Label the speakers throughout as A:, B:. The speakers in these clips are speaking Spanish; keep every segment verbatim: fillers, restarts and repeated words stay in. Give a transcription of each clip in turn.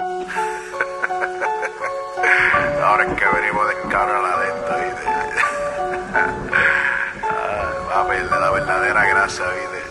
A: Ahora es que venimos de cara la adentro, ¿viste? Va a perder la verdadera grasa, ¿viste?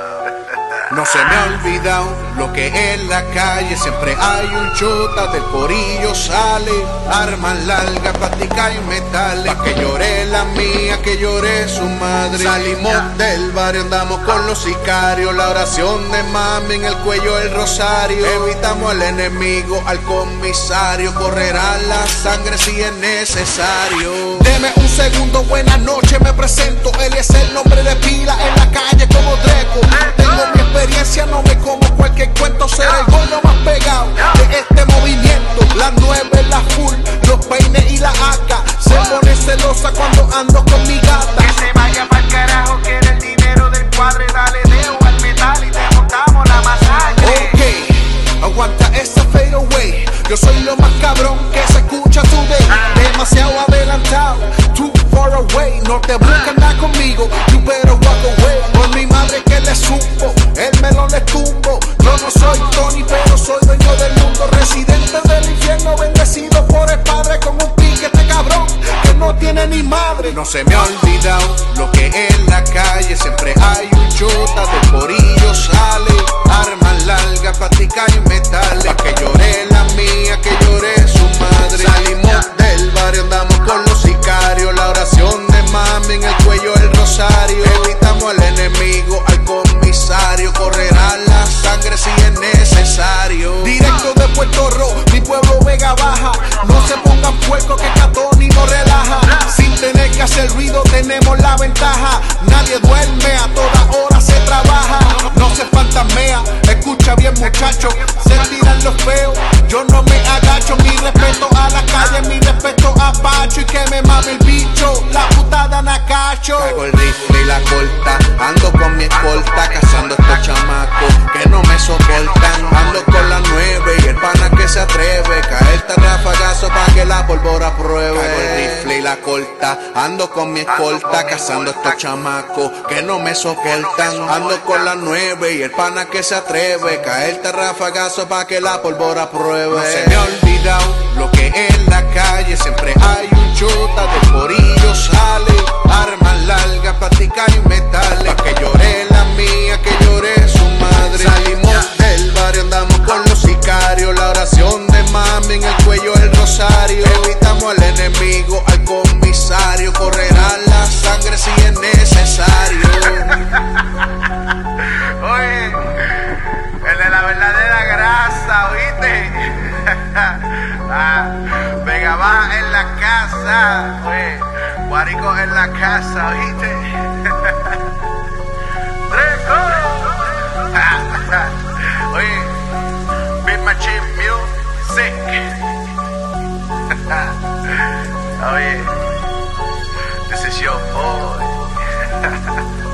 B: No se me ha olvidado lo que en la calle siempre hay un chota, del corillo sale, armas largas, plástica y metales, pa' que llore la mía, que llore su madre. Salimos del barrio, andamos con los sicarios, la oración de mami en el cuello el rosario. Evitamos al enemigo, al comisario, correrá la sangre si es necesario. Deme un segundo, buenas noches, me presento, él es el nombre de pila en la calle como Dreco. Tengo mi experiencia, no me como cualquier cuento, ser el gordo más pegado de este movimiento. La nueve, la full, los peines y la A K. Se pone celosa cuando ando con mi gata.
C: Que se vaya pa'l carajo, quiere el dinero del cuadre, dale dedo al metal y te montamos la masacre.
B: Ok, aguanta esa fade away. Yo soy lo más cabrón que se escucha today. Demasiado adelantado, too far away. No te buscan nada conmigo, you better walk away. Por mi madre que le supo, el melón le tumbo. Yo no soy Tony, pero soy dueño del mundo. Residente del infierno, bendecido por el Padre. Con un piquete cabrón que no tiene ni madre. No se me ha olvidado lo que en la calle siempre hay un chota, del corillo sale, armas largas, plástica y metales, pa' que llore la mía, que llore su madre. Salimos del barrio, andamos con los sicarios, la oración de mami en el cuello el rosario. Evitamos al enemigo, al comisario, correrá la sangre si es necesario. Directo de Puerto Rico, mi pueblo Vega Baja. No se pongan puerco que Catoni no relaja. Sin tener que hacer ruido tenemos la ventaja. Nadie duerme, a toda hora se trabaja. No se fantasmea, escucha bien muchacho, se tiran los feos, yo no me agacho. Mi respeto a la calle, mi respeto a Pacho, y que me mame el bicho, la putada Nacacho. Traigo el rifle y la corta, ando con mi escolta, cazando estos chamacos que no me soportan. Ando con la nueve y el pana que se atreve, caerte rafagazo pa' que la pólvora pruebe. Traigo el rifle y la corta, ando con mi escolta, cazando estos chamacos que no me soportan. Ando con la nueve y el pana que se atreve, caerte rafagazo pa' que la pólvora pruebe. No se me ha olvidado lo que en la calle siempre hay un chota, del corillo sale, armas largas, plástica y metales, pa' que llore la mía, que llore su madre. Salimos del barrio, andamos con los sicarios, la oración de mami en el cuello el rosario. Evitamos al enemigo, al comisario, correrá la sangre si es necesario.
C: Oye, el de la verdadera grasa, ¿oíste? Ah, Vega Baja en la casa, oye, Guarico en la casa, ¿oíste? Dreco. Oye, Big Machine Music. Oye, this is your boy.